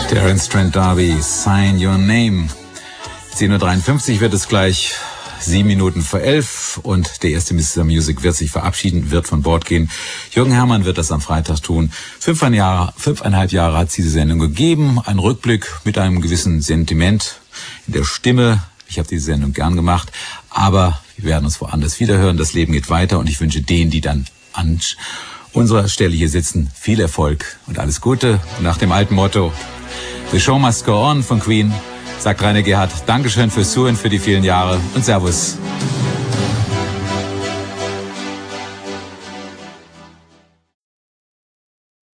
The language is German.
Terence Trent D'Arby, Sign Your Name. 10.53 Uhr wird es gleich, 7 Minuten vor 11 und der erste Mr. Music wird sich verabschieden, wird von Bord gehen. Jürgen Herrmann wird das am Freitag tun. 5,5 Jahre hat es diese Sendung gegeben. Ein Rückblick mit einem gewissen Sentiment in der Stimme. Ich habe diese Sendung gern gemacht, aber wir werden uns woanders wiederhören. Das Leben geht weiter und ich wünsche denen, die dann an unserer Stelle hier sitzen, viel Erfolg und alles Gute. Und nach dem alten Motto The Show Must Go On von Queen sagt Rainer Gerhardt, Dankeschön fürs Zuhören für die vielen Jahre und Servus.